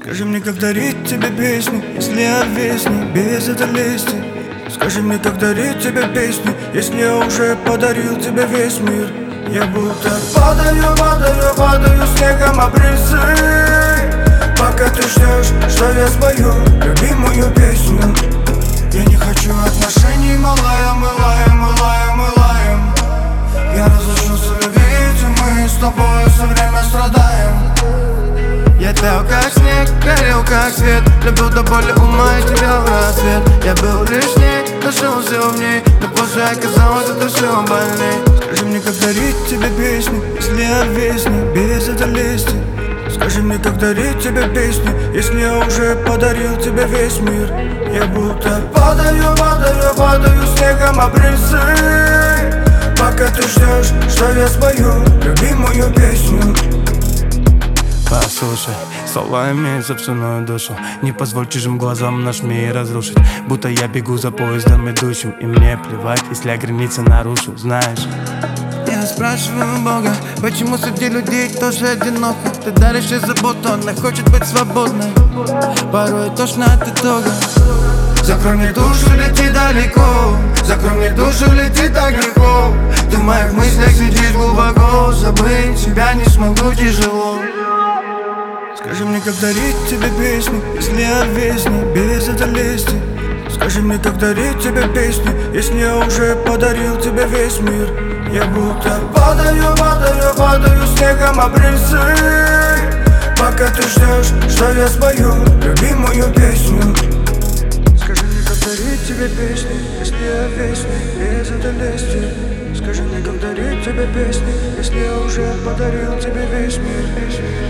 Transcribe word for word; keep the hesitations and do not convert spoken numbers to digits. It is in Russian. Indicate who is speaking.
Speaker 1: Скажи мне, как дарить тебе песни, если я весну, без этой лести. Скажи мне, как дарить тебе песни, если я уже подарил тебе весь мир. Я будто падаю, падаю, падаю снегом обрысы, пока ты ждешь, что я спою любимую песню. Я не хочу отношений, мы лаем, мы лаем, мы лаем, мы лаем. Я разучился любить, и мы с тобой все время страдаем. Я таял как снег, горел как свет, любил до боли ума и тебя в рассвет. Я был лишний, нашел все в ней, но позже оказалось, это все больней. Скажи мне, как дарить тебе песни, если я весну, без этой лести. Скажи мне, как дарить тебе песни, если я уже подарил тебе весь мир. Я будто падаю, падаю, падаю снегом обрысы, пока ты ждешь, что я спою любимую песню.
Speaker 2: Послушай, слова имеют собственную душу. Не позволь чужим глазам наш мир разрушить. Будто я бегу за поездом идущим, и мне плевать, если я границы нарушу. Знаешь, я спрашиваю Бога, почему среди людей тоже одиноко. Ты даришь ей заботу, она хочет быть свободной. Порой тошно от итога.
Speaker 1: Закрой мне душу, лети далеко. Закрой мне душу, лети так легко. Ты в моих мыслях сидишь глубоко. Забыть тебя не смогу, тяжело. Скажи мне, как дарить тебе песни, если я весну, без этой лести. Скажи мне, как дарить тебе песни, если я уже подарил тебе весь мир. Я будто падаю, падаю, падаю снегом обрысы, пока ты ждешь, что я спою любимую песню. Скажи мне, как дарить тебе песни, если я весну, без этой лести. Скажи мне, как дарить тебе песни, если я уже подарил тебе весь мир.